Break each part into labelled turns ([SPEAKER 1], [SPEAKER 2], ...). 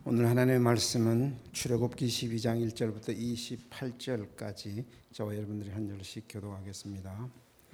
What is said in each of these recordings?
[SPEAKER 1] 오늘 하나님의 말씀은 출애굽기 12장 1절부터 28절까지 저와 여러분들이 한 절씩 교독하겠습니다.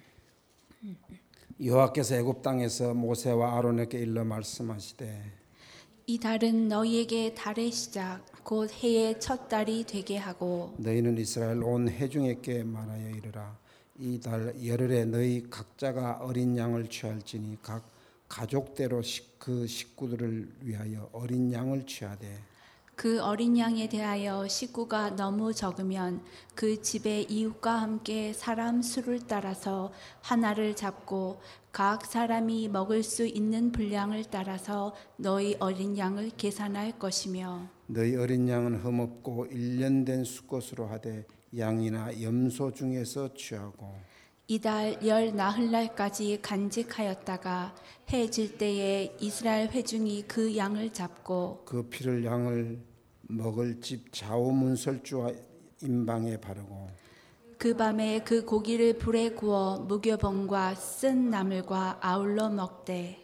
[SPEAKER 1] 여호와께서 애굽 땅에서 모세와 아론에게 일러 말씀하시되
[SPEAKER 2] 이 달은 너희에게 달의 시작 곧 해의 첫 달이 되게 하고
[SPEAKER 1] 너희는 이스라엘 온 회중에게 말하여 이르라. 이 달 열흘에 너희 각자가 어린 양을 취할지니 각 가족대로 그 식구들을 위하여 어린 양을 취하되
[SPEAKER 2] 그 어린 양에 대하여 식구가 너무 적으면 그 집의 이웃과 함께 사람 수를 따라서 하나를 잡고 각 사람이 먹을 수 있는 분량을 따라서 너희 어린 양을 계산할 것이며
[SPEAKER 1] 너희 어린 양은 흠없고 1년 된 수컷으로 하되 양이나 염소 중에서 취하고
[SPEAKER 2] 이달 열 나흘날까지 간직하였다가 해 질 때에 이스라엘 회중이 그 양을 잡고
[SPEAKER 1] 그 피를 양을 먹을 집 좌우문설주와 임방에 바르고
[SPEAKER 2] 그 밤에 그 고기를 불에 구워 무교병과 쓴 나물과 아울러 먹되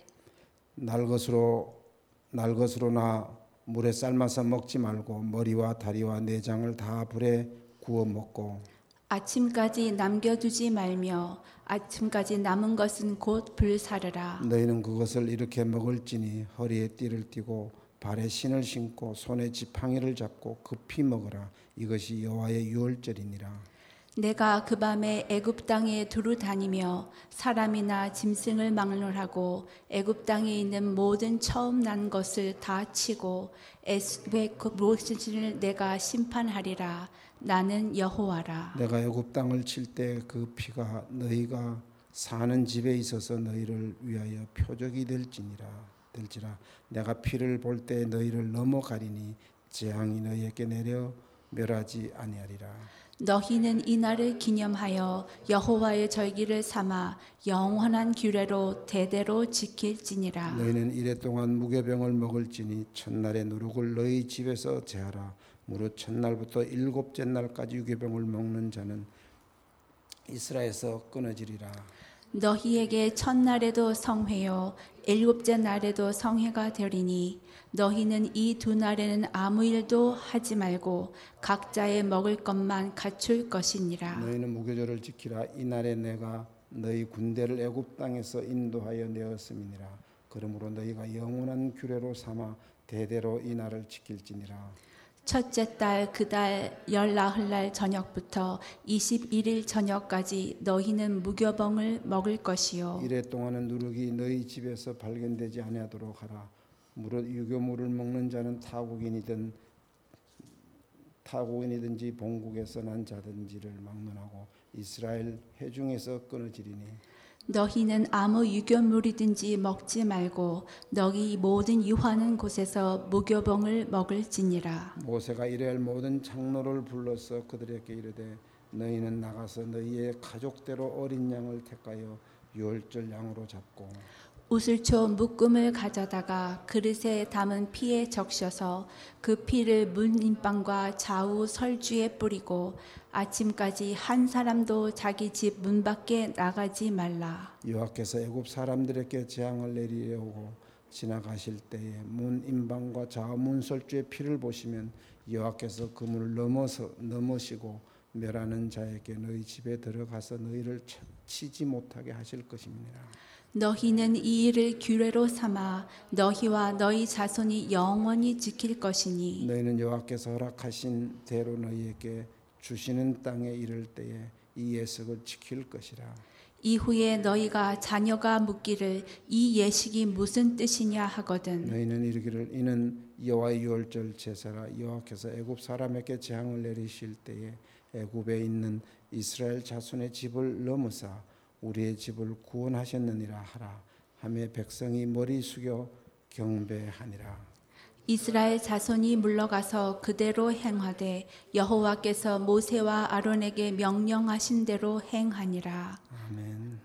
[SPEAKER 1] 날것으로나 물에 삶아서 먹지 말고 머리와 다리와 내장을 다 불에 구워 먹고
[SPEAKER 2] 아침까지 남겨두지 말며 아침까지 남은 것은 곧 불사르라.
[SPEAKER 1] 너희는 그것을 이렇게 먹을지니 허리에 띠를 띠고 발에 신을 신고 손에 지팡이를 잡고 급히 먹으라. 이것이 여호와의 유월절이니라.
[SPEAKER 2] 내가 그 밤에 애굽 땅에 두루 다니며 사람이나 짐승을 막론하고 애굽 땅에 있는 모든 처음 난 것을 다 치고 애굽의 모든을 내가 심판하리라. 나는 여호와라.
[SPEAKER 1] 내가 애굽 땅을 칠 때 그 피가 너희가 사는 집에 있어서 너희를 위하여 표적이 될지라. 내가 피를 볼 때 너희를 넘어가리니 재앙이 너희에게 내려 멸하지 아니하리라.
[SPEAKER 2] 너희는 이 날을 기념하여 여호와의 절기를 삼아 영원한 규례로 대대로 지킬지니라.
[SPEAKER 1] 너희는 이래 동안 무교병을 먹을지니 첫날의 누룩을 너희 집에서 제하라. 무릇 첫날부터 일곱째 날까지 유교병을 먹는 자는 이스라엘에서 끊어지리라.
[SPEAKER 2] 너희에게 첫날에도 성회요 일곱째 날에도 성회가 되리니 너희는 이 두 날에는 아무 일도 하지 말고 각자의 먹을 것만 갖출 것이니라.
[SPEAKER 1] 너희는 무교절을 지키라. 이날에 내가 너희 군대를 애굽 땅에서 인도하여 내었음이니라. 그러므로 너희가 영원한 규례로 삼아 대대로 이 날을 지킬지니라.
[SPEAKER 2] 첫째 달 그 달 열 나흘날 저녁부터 21일 저녁까지 너희는 무교병을 먹을 것이요
[SPEAKER 1] 이래 동안은 누룩이 너희 집에서 발견되지 아니하도록 하라. 무릇 유교물을 먹는 자는 타국인이든지 본국에서 난 자든지를 막론하고 이스라엘 회중에서 끊어지리니
[SPEAKER 2] 너희는 아무 유교물이든지 먹지 말고 너희 모든 유하는 곳에서 무교병을 먹을지니라.
[SPEAKER 1] 모세가 이레할 모든 장로를 불러서 그들에게 이르되 너희는 나가서 너희의 가족대로 어린 양을 택하여 유월절 양으로 잡고
[SPEAKER 2] 우슬초 묶음을 가져다가 그릇에 담은 피에 적셔서 그 피를 문인방과 좌우 설주에 뿌리고 아침까지 한 사람도 자기 집 문 밖에 나가지 말라.
[SPEAKER 1] 여호와께서 애굽 사람들에게 재앙을 내리려고 지나가실 때에 문인방과 좌우 문설주의 피를 보시면 여호와께서 그 문을 넘으시고 멸하는 자에게 너희 집에 들어가서 너희를 치지 못하게 하실 것입니다.
[SPEAKER 2] 너희는 이 일을 규례로 삼아 너희와 너희 자손이 영원히 지킬 것이니
[SPEAKER 1] 너희는 여호와께서 허락하신 대로 너희에게 주시는 땅에 이를 때에 이 예식을 지킬 것이라.
[SPEAKER 2] 이후에 너희가 자녀가 묻기를 이 예식이 무슨 뜻이냐 하거든
[SPEAKER 1] 너희는 이르기를 이는 여호와의 유월절 제사라. 여호와께서 애굽 사람에게 재앙을 내리실 때에 애굽에 있는 이스라엘 자손의 집을 넘으사 우리의 집을 구원하셨느니라 하라 하며 백성이 머리 숙여 경배하니라.
[SPEAKER 2] 이스라엘 자손이 물러가서 그대로 행하되 여호와께서 모세와 아론에게 명령하신 대로 행하니라.
[SPEAKER 1] 아멘.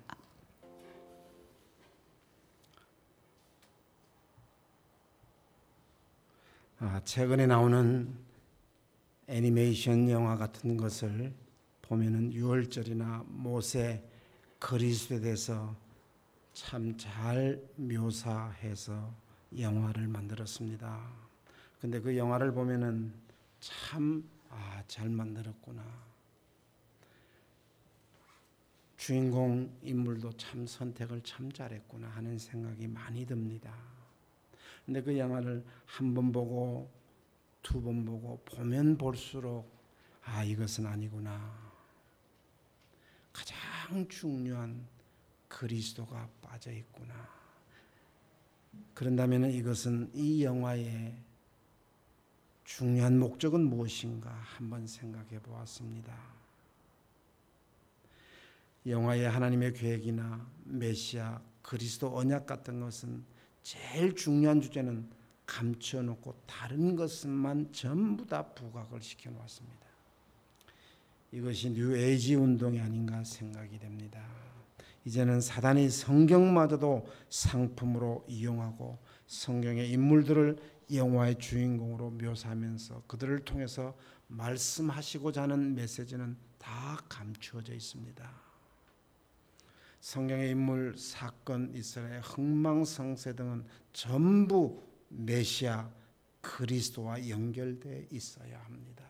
[SPEAKER 1] 최근에 나오는 애니메이션 영화 같은 것을 보면은 유월절이나 모세 그리스도에 대해서 참 잘 묘사해서 영화를 만들었습니다. 근데 그 영화를 보면은 참 잘 만들었구나. 주인공 인물도 참 선택을 참 잘했구나 하는 생각이 많이 듭니다. 근데 그 영화를 한 번 보고 두 번 보고 보면 볼수록 이것은 아니구나. 가장 중요한 그리스도가 빠져 있구나. 그런다면 이것은 이 영화의 중요한 목적은 무엇인가 한번 생각해 보았습니다. 영화의 하나님의 계획이나 메시아, 그리스도 언약 같은 것은 제일 중요한 주제는 감춰놓고 다른 것만 전부 다 부각을 시켜놓았습니다. 이것이 뉴 에이지 운동이 아닌가 생각이 됩니다. 이제는 사단이 성경마저도 상품으로 이용하고 성경의 인물들을 영화의 주인공으로 묘사하면서 그들을 통해서 말씀하시고자 하는 메시지는 다 감추어져 있습니다. 성경의 인물, 사건, 이스라엘, 흥망성쇠 등은 전부 메시아 그리스도와 연결되어 있어야 합니다.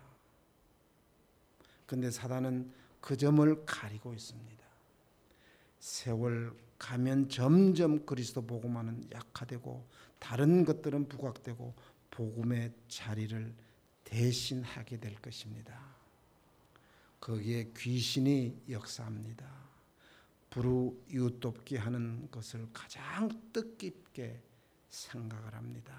[SPEAKER 1] 그런데 사단은 그 점을 가리고 있습니다. 세월 가면 점점 그리스도 복음화는 약화되고 다른 것들은 부각되고 복음의 자리를 대신하게 될 것입니다. 거기에 귀신이 역사합니다. 불우이웃 돕기 하는 것을 가장 뜻깊게 생각을 합니다.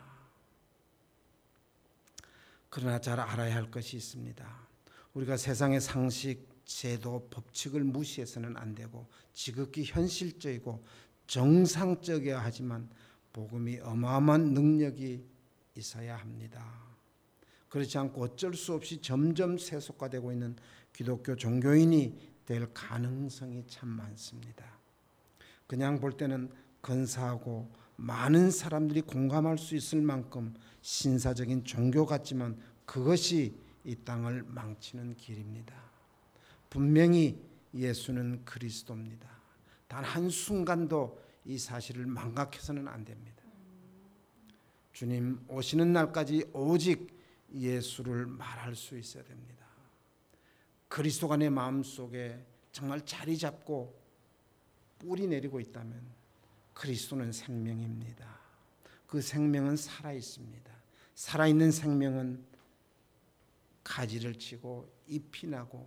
[SPEAKER 1] 그러나 잘 알아야 할 것이 있습니다. 우리가 세상의 상식, 제도, 법칙을 무시해서는 안 되고 지극히 현실적이고 정상적이어야 하지만 복음이 어마어마한 능력이 있어야 합니다. 그렇지 않고 어쩔 수 없이 점점 세속화되고 있는 기독교 종교인이 될 가능성이 참 많습니다. 그냥 볼 때는 근사하고 많은 사람들이 공감할 수 있을 만큼 신사적인 종교 같지만 그것이 이 땅을 망치는 길입니다. 분명히 예수는 그리스도입니다. 단 한순간도 이 사실을 망각해서는 안 됩니다. 주님 오시는 날까지 오직 예수를 말할 수 있어야 됩니다. 그리스도가 내 마음속에 정말 자리 잡고 뿌리 내리고 있다면 그리스도는 생명입니다. 그 생명은 살아있습니다. 살아있는 생명은 가지를 치고 잎이 나고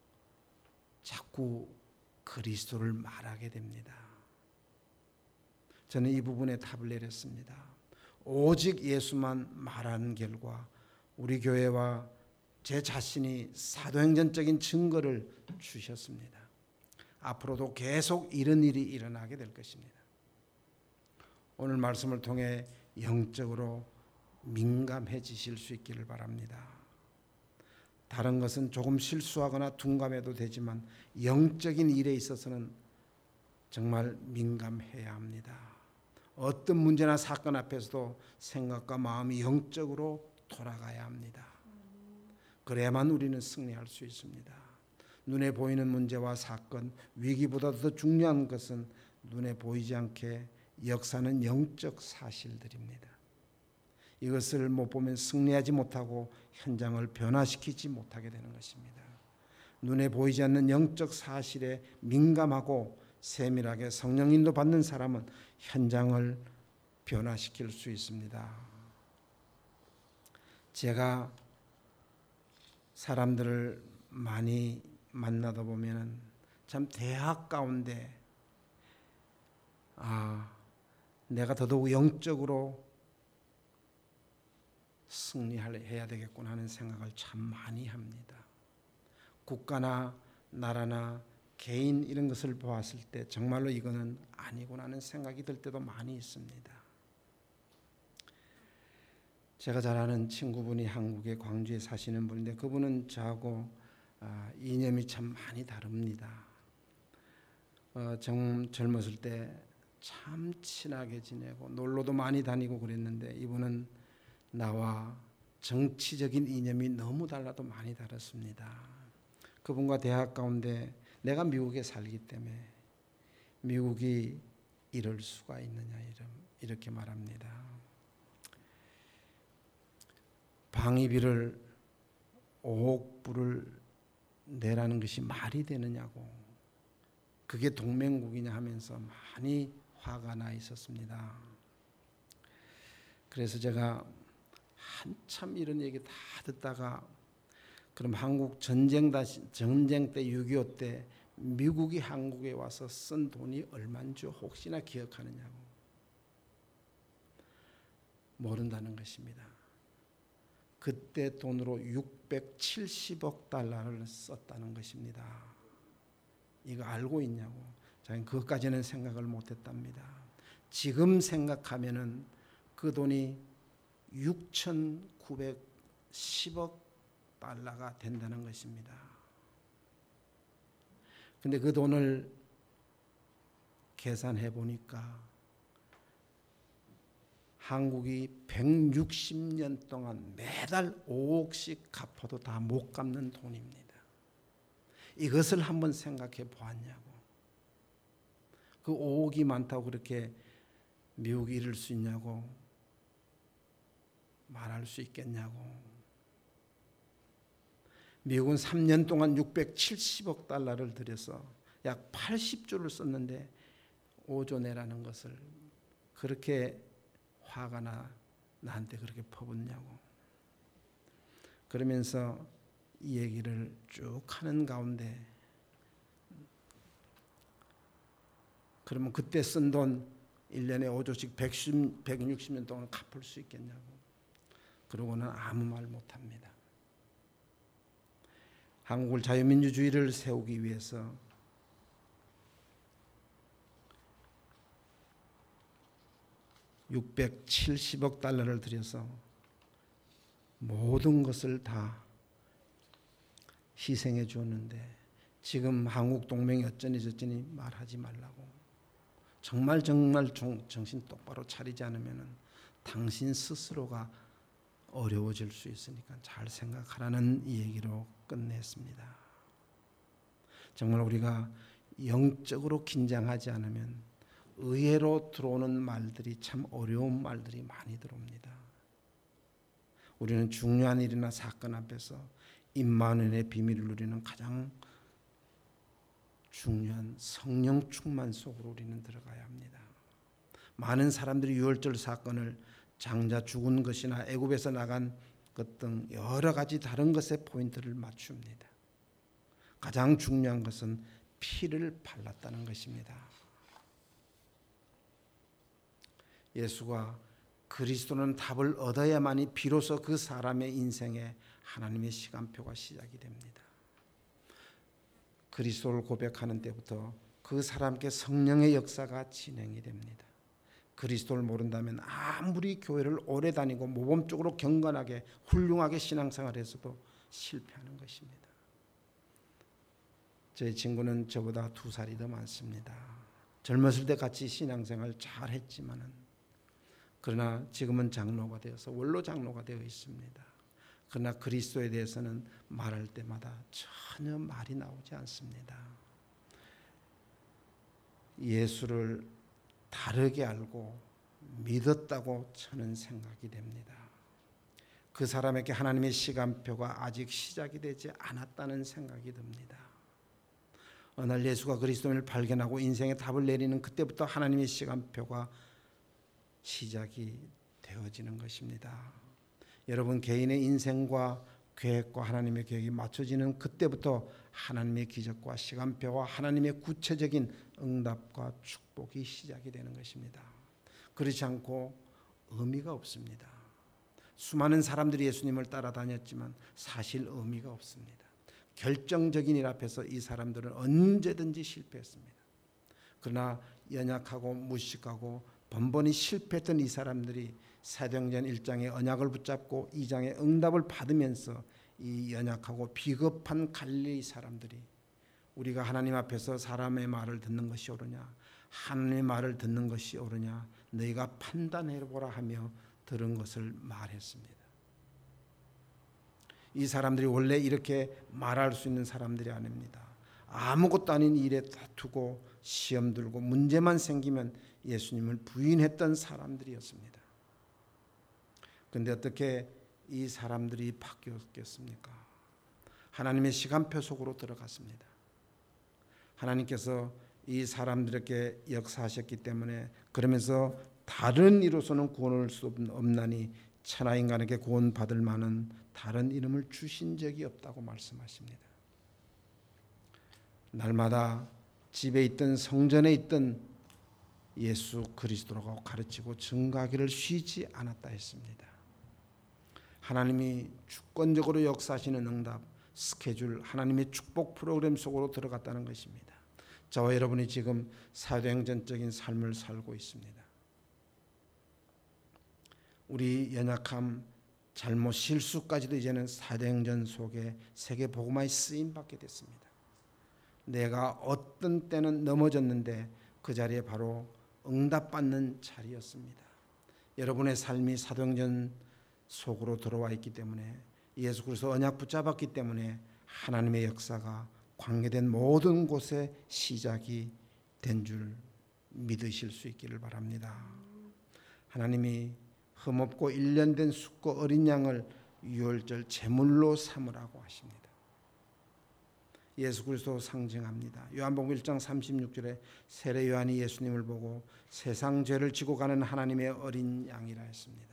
[SPEAKER 1] 자꾸 그리스도를 말하게 됩니다. 저는 이 부분에 답을 내렸습니다. 오직 예수만 말하는 결과 우리 교회와 제 자신이 사도행전적인 증거를 주셨습니다. 앞으로도 계속 이런 일이 일어나게 될 것입니다. 오늘 말씀을 통해 영적으로 민감해지실 수 있기를 바랍니다. 다른 것은 조금 실수하거나 둔감해도 되지만 영적인 일에 있어서는 정말 민감해야 합니다. 어떤 문제나 사건 앞에서도 생각과 마음이 영적으로 돌아가야 합니다. 그래야만 우리는 승리할 수 있습니다. 눈에 보이는 문제와 사건, 위기보다 더 중요한 것은 눈에 보이지 않게 역사는 영적 사실들입니다. 이것을 못 보면 승리하지 못하고 현장을 변화시키지 못하게 되는 것입니다. 눈에 보이지 않는 영적 사실에 민감하고 세밀하게 성령 인도 받는 사람은 현장을 변화시킬 수 있습니다. 제가 사람들을 많이 만나다 보면 참 대학 가운데 내가 더더욱 영적으로 승리해야 되겠구나 하는 생각을 참 많이 합니다. 국가나 나라나 개인 이런 것을 보았을 때 정말로 이거는 아니구나 하는 생각이 들 때도 많이 있습니다. 제가 잘 아는 친구분이 한국의 광주에 사시는 분인데 그분은 저하고 이념이 참 많이 다릅니다. 젊었을 때 참 친하게 지내고 놀러도 많이 다니고 그랬는데 이분은 나와 정치적인 이념이 너무 달라도 많이 다릅니다. 그분과 대학 가운데 내가 미국에 살기 때문에 미국이 이럴 수가 있느냐 이렇게 말합니다. 방위비를 5억 불을 내라는 것이 말이 되느냐고, 그게 동맹국이냐 하면서 많이 화가 나 있었습니다. 그래서 제가 한참 이런 얘기 다 듣다가, 그럼 한국 전쟁 때 6.25 때 미국이 한국에 와서 쓴 돈이 얼마인 줄 혹시나 기억하느냐고. 모른다는 것입니다. 그때 돈으로 670억 달러를 썼다는 것입니다. 이거 알고 있냐고. 저는 그것까지는 생각을 못했답니다. 지금 생각하면은 그 돈이 6,910억 달러가 된다는 것입니다. 근데 그 돈을 계산해 보니까 한국이 160년 동안 매달 5억씩 갚아도 다 못 갚는 돈입니다. 이것을 한번 생각해 보았냐고. 그 5억이 많다고 그렇게 미국이 이럴 수 있냐고 말할 수 있겠냐고. 미국은 3년 동안 670억 달러를 들여서 약 80조를 썼는데 5조 내라는 것을 그렇게 화가 나한테 그렇게 퍼붓냐고. 그러면서 이 얘기를 쭉 하는 가운데, 그러면 그때 쓴 돈 1년에 5조씩 160년 동안 갚을 수 있겠냐고. 그러고는 아무 말 못합니다. 한국을 자유민주주의를 세우기 위해서 $670억 달러를 들여서 모든 것을 다 희생해 주었는데, 지금 한국 동맹이 어쩌니 저쩌니 말하지 말라고. 정말 정신 똑바로 차리지 않으면 당신 스스로가 어려워질 수 있으니까 잘 생각하라는 이 얘기로 끝냈습니다. 정말 우리가 영적으로 긴장하지 않으면 의외로 들어오는 말들이 참 어려운 말들이 많이 들어옵니다. 우리는 중요한 일이나 사건 앞에서 임마누엘의 비밀을 누리는 가장 중요한 성령 충만 속으로 우리는 들어가야 합니다. 많은 사람들이 유월절 사건을 장자 죽은 것이나 애굽에서 나간 것 등 여러 가지 다른 것에 포인트를 맞춥니다. 가장 중요한 것은 피를 발랐다는 것입니다. 예수가 그리스도는 답을 얻어야만이 비로소 그 사람의 인생에 하나님의 시간표가 시작이 됩니다. 그리스도를 고백하는 때부터 그 사람께 성령의 역사가 진행이 됩니다. 그리스도를 모른다면 아무리 교회를 오래 다니고 모범적으로 경건하게 훌륭하게 신앙생활해서도 실패하는 것입니다. 제 친구는 저보다 2살이 더 많습니다. 젊었을 때 같이 신앙생활 잘 했지만은, 그러나 지금은 장로가 되어서 원로 장로가 되어 있습니다. 그러나 그리스도에 대해서는 말할 때마다 전혀 말이 나오지 않습니다. 예수를 다르게 알고 믿었다고 저는 생각이 됩니다. 그 사람에게 하나님의 시간표가 아직 시작이 되지 않았다는 생각이 듭니다. 어느 날 예수가 그리스도인을 발견하고 인생의 답을 내리는 그때부터 하나님의 시간표가 시작이 되어지는 것입니다. 여러분 개인의 인생과 계획과 하나님의 계획이 맞춰지는 그때부터 하나님의 기적과 시간표와 하나님의 구체적인 응답과 축복이 시작이 되는 것입니다. 그렇지 않고 의미가 없습니다. 수많은 사람들이 예수님을 따라다녔지만 사실 의미가 없습니다. 결정적인 일 앞에서 이 사람들은 언제든지 실패했습니다. 그러나 연약하고 무식하고 번번이 실패했던 이 사람들이 사도행전 1장의 언약을 붙잡고 2장의 응답을 받으면서 이 연약하고 비겁한 갈릴리 사람들이 우리가 하나님 앞에서 사람의 말을 듣는 것이 옳으냐, 하나님의 말을 듣는 것이 옳으냐, 너희가 판단해보라 하며 들은 것을 말했습니다. 이 사람들이 원래 이렇게 말할 수 있는 사람들이 아닙니다. 아무것도 아닌 일에 다투고 시험 들고 문제만 생기면 예수님을 부인했던 사람들이었습니다. 그런데 어떻게 이 사람들이 바뀌었겠습니까? 하나님의 시간표 속으로 들어갔습니다. 하나님께서 이 사람들에게 역사하셨기 때문에 그러면서 다른 이로서는 구원할 수 없나니 천하 인간에게 구원받을 만한 다른 이름을 주신 적이 없다고 말씀하십니다. 날마다 집에 있던 성전에 있던 예수 그리스도라고 가르치고 증거하기를 쉬지 않았다 했습니다. 하나님이 주권적으로 역사하시는 응답, 스케줄, 하나님의 축복 프로그램 속으로 들어갔다는 것입니다. 저와 여러분이 지금 사도행전적인 삶을 살고 있습니다. 우리 연약함, 잘못, 실수까지도 이제는 사도행전 속에 세계복음화에 쓰임받게 됐습니다. 내가 어떤 때는 넘어졌는데 그 자리에 바로 응답받는 자리였습니다. 여러분의 삶이 사도행전 속으로 들어와 있기 때문에 예수 그리스도 언약 붙잡았기 때문에 하나님의 역사가 관계된 모든 곳에 시작이 된 줄 믿으실 수 있기를 바랍니다. 하나님이 흠없고 1년 된 숫고 어린 양을 유월절 제물로 삼으라고 하십니다. 예수 그리스도 상징합니다. 요한복음 1장 36절에 세례 요한이 예수님을 보고 세상 죄를 지고 가는 하나님의 어린 양이라 했습니다.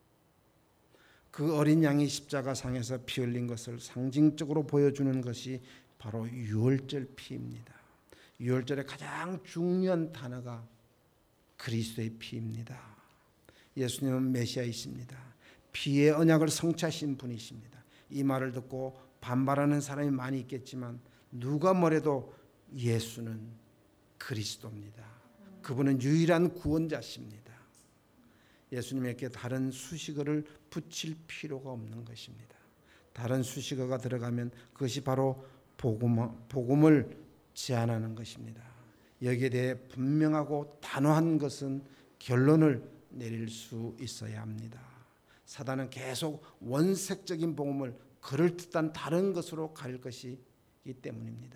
[SPEAKER 1] 그 어린 양이 십자가상에서 피 흘린 것을 상징적으로 보여주는 것이 바로 유월절 피입니다. 유월절의 가장 중요한 단어가 그리스도의 피입니다. 예수님은 메시아이십니다. 피의 언약을 성취하신 분이십니다. 이 말을 듣고 반발하는 사람이 많이 있겠지만 누가 뭐래도 예수는 그리스도입니다. 그분은 유일한 구원자십니다. 예수님에게 다른 수식어를 붙일 필요가 없는 것입니다. 다른 수식어가 들어가면 그것이 바로 복음을 제안하는 것입니다. 여기에 대해 분명하고 단호한 것은 결론을 내릴 수 있어야 합니다. 사단은 계속 원색적인 복음을 그럴듯한 다른 것으로 가릴 것이기 때문입니다.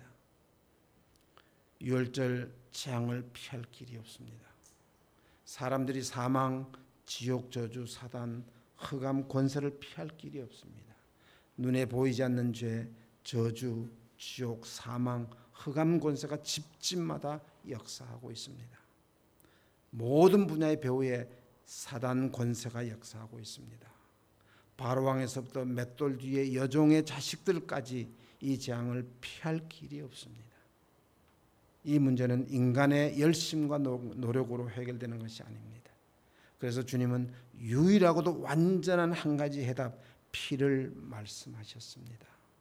[SPEAKER 1] 유월절 재앙을 피할 길이 없습니다. 사람들이 사망, 지옥, 저주, 사단, 흑암, 권세를 피할 길이 없습니다. 눈에 보이지 않는 죄, 저주, 지옥, 사망, 흑암, 권세가 집집마다 역사하고 있습니다. 모든 분야의 배후에 사단 권세가 역사하고 있습니다. 바로왕에서부터 맷돌 뒤에 여종의 자식들까지 이 재앙을 피할 길이 없습니다. 이 문제는 인간의 열심과 노력으로 해결되는 것이 아닙니다. 그래서 주님은 유일하고도 완전한 한 가지 해답, 피를 말씀하셨습니다.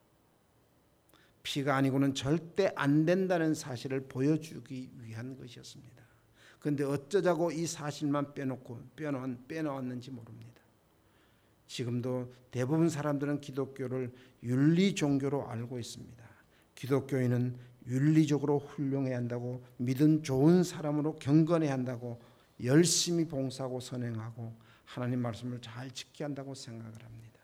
[SPEAKER 1] 피가 아니고는 절대 안 된다는 사실을 보여주기 위한 것이었습니다. 그런데 어쩌자고 이 사실만 빼놓았는지 모릅니다. 지금도 대부분 사람들은 기독교를 윤리 종교로 알고 있습니다. 기독교인은 윤리적으로 훌륭해야 한다고, 믿음 좋은 사람으로 경건해야 한다고, 열심히 봉사하고 선행하고 하나님 말씀을 잘 지켜야 한다고 생각을 합니다.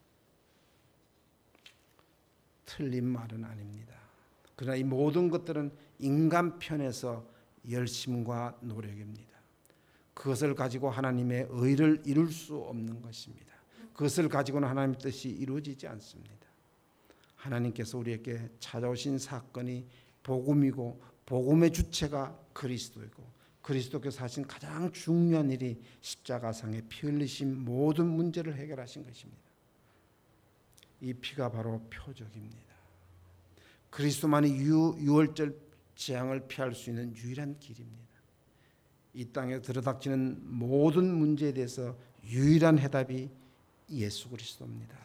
[SPEAKER 1] 틀린 말은 아닙니다. 그러나 이 모든 것들은 인간 편에서 열심과 노력입니다. 그것을 가지고 하나님의 의를 이룰 수 없는 것입니다. 그것을 가지고는 하나님의 뜻이 이루어지지 않습니다. 하나님께서 우리에게 찾아오신 사건이 복음이고 복음의 주체가 그리스도이고 그리스도께서 하신 가장 중요한 일이 십자가상에 피 흘리신 모든 문제를 해결하신 것입니다. 이 피가 바로 표적입니다. 그리스도만이 유월절 재앙을 피할 수 있는 유일한 길입니다. 이 땅에 들어닥치는 모든 문제에 대해서 유일한 해답이 예수 그리스도입니다.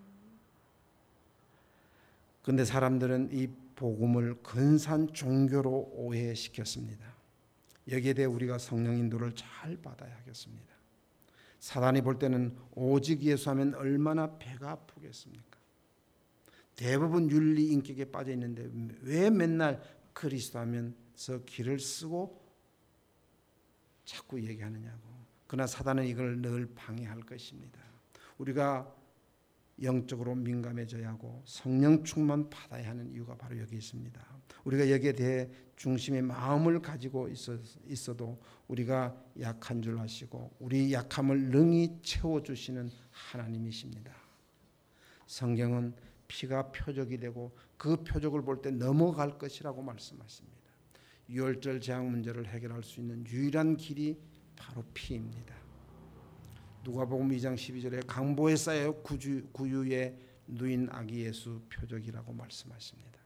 [SPEAKER 1] 그런데 사람들은 이 복음을 근사한 종교로 오해시켰습니다. 여기에 대해 우리가 성령 인도를 잘 받아야 하겠습니다. 사단이 볼 때는 오직 예수하면 얼마나 배가 아프겠습니까? 대부분 윤리 인격에 빠져 있는데 왜 맨날 그리스도 하면서 길을 쓰고 자꾸 얘기하느냐고. 그러나 사단은 이걸 늘 방해할 것입니다. 우리가 영적으로 민감해져야 하고 성령 충만 받아야 하는 이유가 바로 여기 있습니다. 우리가 여기에 대해 중심의 마음을 가지고 있어도 우리가 약한 줄 아시고 우리 약함을 능히 채워주시는 하나님이십니다. 성경은 피가 표적이 되고 그 표적을 볼 때 넘어갈 것이라고 말씀하십니다. 유월절 재앙 문제를 해결할 수 있는 유일한 길이 바로 피입니다. 누가복음 2장 12절에 강보에 쌓여 구유에 누인 아기 예수 표적이라고 말씀하십니다.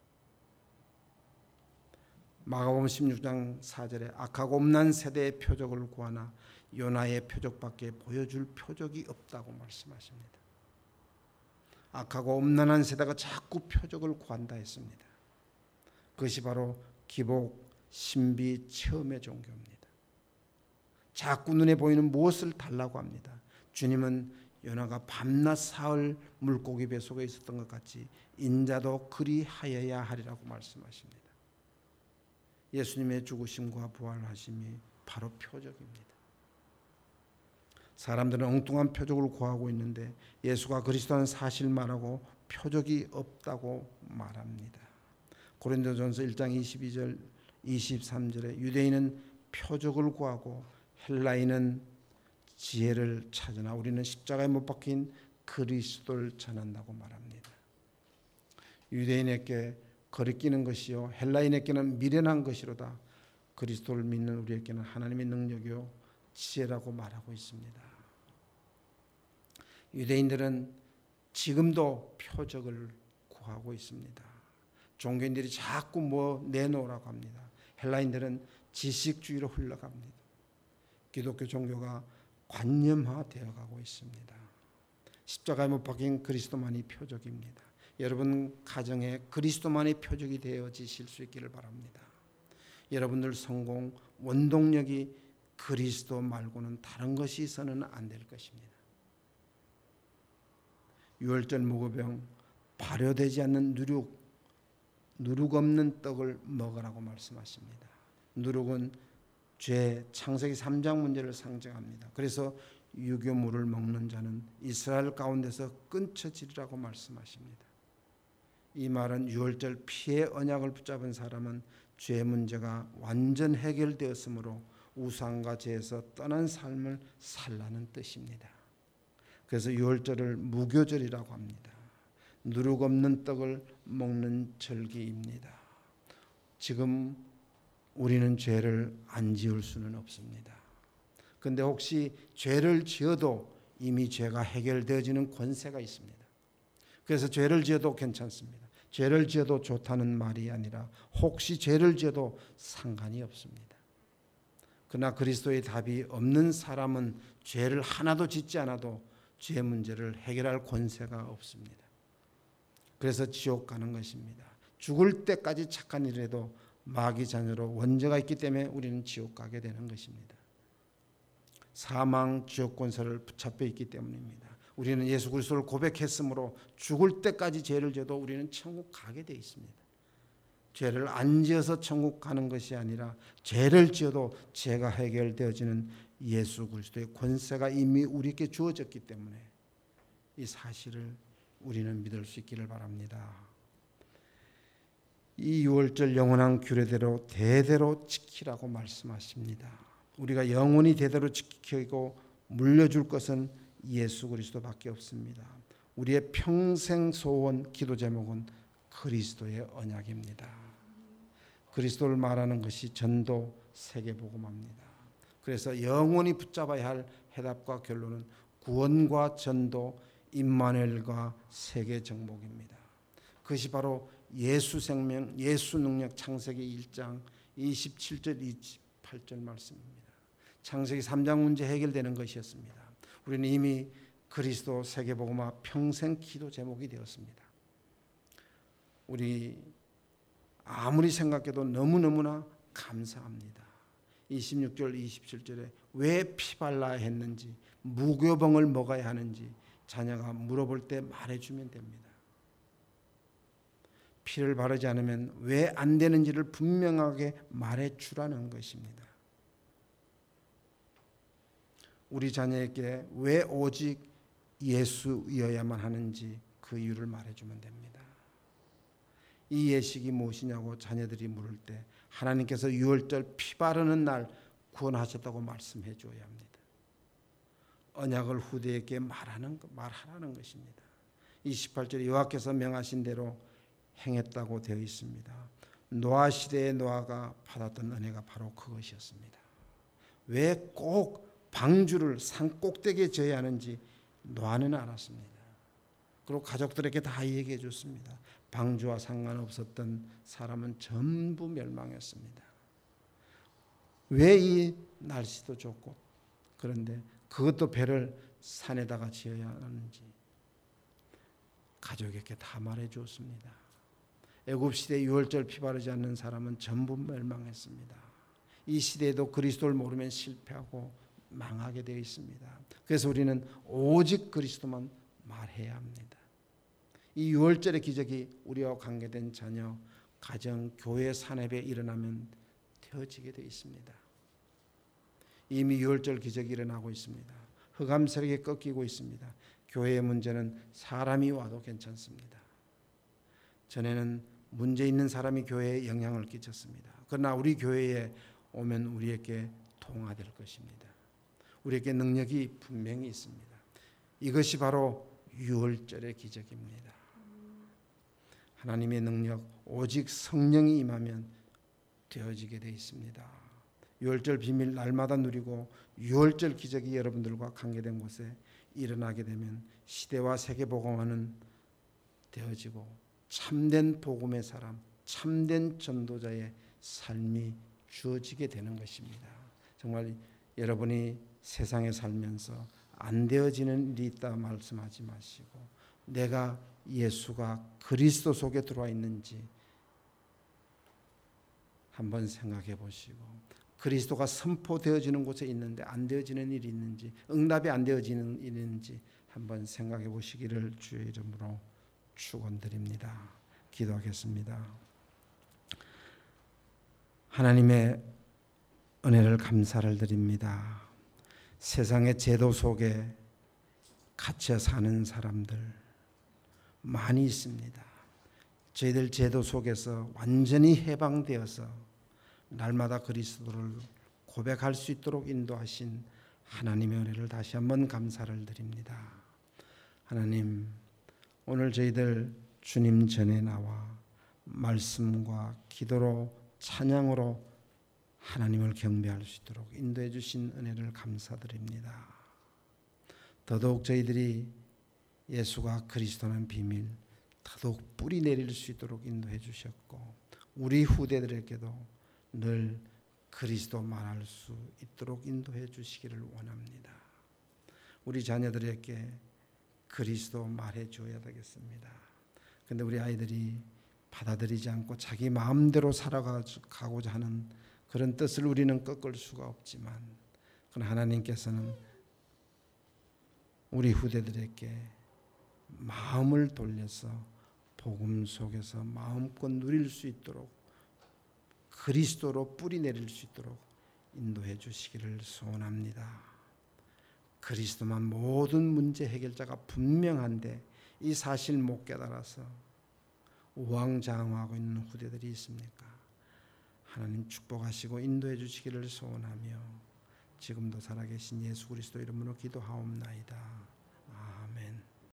[SPEAKER 1] 마가복음 16장 4절에 악하고 음란 세대의 표적을 구하나 요나의 표적밖에 보여줄 표적이 없다고 말씀하십니다. 악하고 음란한 세대가 자꾸 표적을 구한다 했습니다. 그것이 바로 기복, 신비, 체험의 종교입니다. 자꾸 눈에 보이는 무엇을 달라고 합니다. 주님은 요나가 밤낮 사흘 물고기 뱃속에 있었던 것 같이 인자도 그리하여야 하리라고 말씀하십니다. 예수님의 죽으심과 부활하심이 바로 표적입니다. 사람들은 엉뚱한 표적을 구하고 있는데 예수가 그리스도라는 사실 말하고 표적이 없다고 말합니다. 고린도전서 1장 22절 23절에 유대인은 표적을 구하고 헬라인은 지혜를 찾으나 우리는 십자가에 못 박힌 그리스도를 전한다고 말합니다. 유대인에게 거리끼는 것이요 헬라인에게는 미련한 것이로다. 그리스도를 믿는 우리에게는 하나님의 능력이요 지혜라고 말하고 있습니다. 유대인들은 지금도 표적을 구하고 있습니다. 종교인들이 자꾸 뭐 내놓으라고 합니다. 헬라인들은 지식주의로 흘러갑니다. 기독교 종교가 관념화되어 가고 있습니다. 십자가에 못 박힌 그리스도만이 표적입니다. 여러분 가정에 그리스도만이 표적이 되어지실 수 있기를 바랍니다. 여러분들 성공 원동력이 그리스도 말고는 다른 것이 있어서는 안 될 것입니다. 유월절 무교병 발효되지 않는 누룩 없는 떡을 먹으라고 말씀하십니다. 누룩은 죄, 창세기 3장 문제를 상징합니다. 그래서 유교물을 먹는 자는 이스라엘 가운데서 끊쳐지리라고 말씀하십니다. 이 말은 유월절 피의 언약을 붙잡은 사람은 죄 문제가 완전 해결되었으므로 우상과 죄에서 떠난 삶을 살라는 뜻입니다. 그래서 유월절을 무교절이라고 합니다. 누룩 없는 떡을 먹는 절기입니다. 지금 우리는 죄를 안 지을 수는 없습니다. 그런데 혹시 죄를 지어도 이미 죄가 해결되어지는 권세가 있습니다. 그래서 죄를 지어도 괜찮습니다. 죄를 지어도 좋다는 말이 아니라 혹시 죄를 지어도 상관이 없습니다. 그러나 그리스도의 답이 없는 사람은 죄를 하나도 짓지 않아도 죄 문제를 해결할 권세가 없습니다. 그래서 지옥 가는 것입니다. 죽을 때까지 착한 일을 해도 마귀 자녀로 원죄가 있기 때문에 우리는 지옥 가게 되는 것입니다. 사망 지옥 권세를 붙잡혀 있기 때문입니다. 우리는 예수 그리스도를 고백했으므로 죽을 때까지 죄를 지어도 우리는 천국 가게 되어 있습니다. 죄를 안 지어서 천국 가는 것이 아니라 죄를 지어도 죄가 해결되어지는 예수 그리스도의 권세가 이미 우리에게 주어졌기 때문에 이 사실을 우리는 믿을 수 있기를 바랍니다. 이 유월절 영원한 규례대로 대대로 지키라고 말씀하십니다. 우리가 영원히 대대로 지키고 물려줄 것은 예수 그리스도밖에 없습니다. 우리의 평생 소원 기도 제목은 그리스도의 언약입니다. 그리스도를 말하는 것이 전도 세계복음화입니다. 그래서 영원히 붙잡아야 할 해답과 결론은 구원과 전도 임마누엘과 세계 정복입니다. 그것이 바로 예수 생명, 예수 능력 창세기 1장 27절 28절 말씀입니다. 창세기 3장 문제 해결되는 것이었습니다. 우리는 이미 그리스도 세계복음화 평생 기도 제목이 되었습니다. 우리 아무리 생각해도 너무너무나 감사합니다. 26절 27절에 왜 피발라야 했는지 무교병을 먹어야 하는지 자녀가 물어볼 때 말해주면 됩니다. 피를 바르지 않으면 왜 안 되는지를 분명하게 말해주라는 것입니다. 우리 자녀에게 왜 오직 예수여야만 하는지 그 이유를 말해주면 됩니다. 이 예식이 무엇이냐고 자녀들이 물을 때 하나님께서 유월절 피 바르는 날 구원하셨다고 말씀해 줘야 합니다. 언약을 후대에게 말하라는 것입니다. 28절에 여호와께서 명하신 대로 행했다고 되어 있습니다. 노아 시대의 노아가 받았던 은혜가 바로 그것이었습니다. 왜 꼭 방주를 산 꼭대기에 져야 하는지 노아는 알았습니다. 그리고 가족들에게 다 얘기해 줬습니다. 방주와 상관없었던 사람은 전부 멸망했습니다. 왜 이 날씨도 좋고 그런데 그것도 배를 산에다가 지어야 하는지 가족에게 다 말해 주었습니다. 애굽 시대 유월절 피 바르지 않는 사람은 전부 멸망했습니다. 이 시대에도 그리스도를 모르면 실패하고 망하게 되어 있습니다. 그래서 우리는 오직 그리스도만 말해야 합니다. 이 유월절의 기적이 우리와 관계된 자녀, 가정, 교회 산업에 일어나면 되어지게 되어 있습니다. 이미 유월절 기적이 일어나고 있습니다. 흑암세력이 꺾이고 있습니다. 교회의 문제는 사람이 와도 괜찮습니다. 전에는 문제 있는 사람이 교회에 영향을 끼쳤습니다. 그러나 우리 교회에 오면 우리에게 통화될 것입니다. 우리에게 능력이 분명히 있습니다. 이것이 바로 유월절의 기적입니다. 하나님의 능력, 오직 성령이 임하면 되어지게 되어 있습니다. 유월절 비밀 날마다 누리고 유월절 기적이 여러분들과 관계된 곳에 일어나게 되면 시대와 세계 복음화는 되어지고 참된 복음의 사람, 참된 전도자의 삶이 주어지게 되는 것입니다. 정말 여러분이 세상에 살면서 안 되어지는 일이 있다 말씀하지 마시고 내가 예수가 그리스도 속에 들어와 있는지 한번 생각해 보시고 그리스도가 선포되어지는 곳에 있는데 안 되어지는 일이 있는지 응답이 안 되어지는 일이 있는지 한번 생각해 보시기를 주의 이름으로 축원드립니다. 기도하겠습니다. 하나님의 은혜를 감사를 드립니다. 세상의 제도 속에 갇혀 사는 사람들 많이 있습니다. 저희들 제도 속에서 완전히 해방되어서 날마다 그리스도를 고백할 수 있도록 인도하신 하나님의 은혜를 다시 한번 감사를 드립니다. 하나님, 오늘 저희들 주님 전에 나와 말씀과 기도로 찬양으로 하나님을 경배할 수 있도록 인도해 주신 은혜를 감사드립니다. 더더욱 저희들이 예수가 그리스도는 비밀 더더욱 뿌리 내릴 수 있도록 인도해 주셨고 우리 후대들에게도 늘 그리스도 말할 수 있도록 인도해 주시기를 원합니다. 우리 자녀들에게 그리스도 말해 줘야 되겠습니다. 그런데 우리 아이들이 받아들이지 않고 자기 마음대로 살아가고자 하는 그런 뜻을 우리는 꺾을 수가 없지만 그러나 하나님께서는 우리 후대들에게 마음을 돌려서 복음 속에서 마음껏 누릴 수 있도록 그리스도로 뿌리 내릴 수 있도록 인도해 주시기를 소원합니다. 그리스도만 모든 문제 해결자가 분명한데 이 사실 못 깨달아서 우왕좌왕하고 있는 후대들이 있습니까? 하나님 축복하시고 인도해 주시기를 소원하며 지금도 살아계신 예수 그리스도 이름으로 기도하옵나이다.